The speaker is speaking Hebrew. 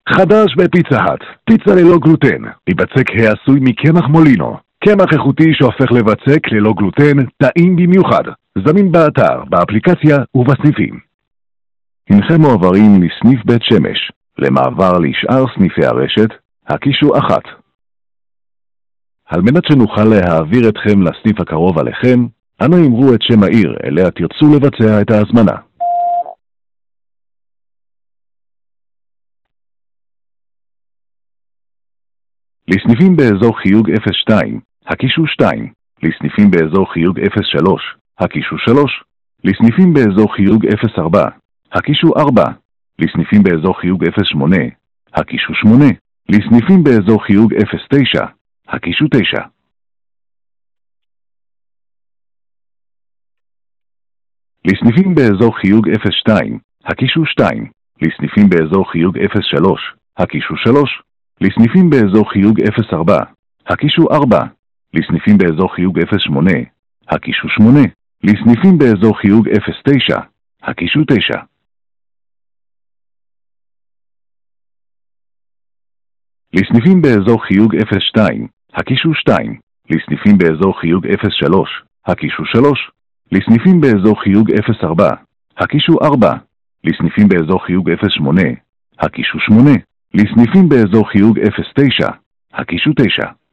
חדש בפיצה האט, פיצה ללא גלוטן, מבצק העשוי מקמח מולינו. קמח איכותי שהופך לבצק ללא גלוטן, טעים במיוחד. זמין באתר, באפליקציה ובסניפים. הנכם מועברים לסניף בית שמש. למעבר לשאר סניפי הרשת, הקישו 1. על מנת שנוכל להעביר אתכם לסניף הקרוב עליכם, אנו אמרו את שם העיר אליה תרצו לבצע את ההזמנה. לסניפים באזור חיוג 02, הקישו 2. לסניפים באזור חיוג 03, הקישו 3. לסניפים באזור חיוג 04, הקישו 4. לסניפים באזור חיוג 08, הקישו 8. לסניפים באזור חיוג 09, הקישו 9. לסניפים באזור חיוג 02, הקישו 2. לסניפים באזור חיוג 03, הקישו 3. לסניפים באזור חיוג 04, הקישו 4. לסניפים באזור חיוג 08, הקישו 8. לסניפים באזור חיוג 09, הקישו 9. לסניפים באזור חיוג 02, הקישו 2. לסניפים באזור חיוג 03, הקישו 3. לסניפים באזור חיוג 04, הקישו 4. לסניפים באזור חיוג 08, הקישו 8. לסניפים באזור חיוג 09, הקישו 9.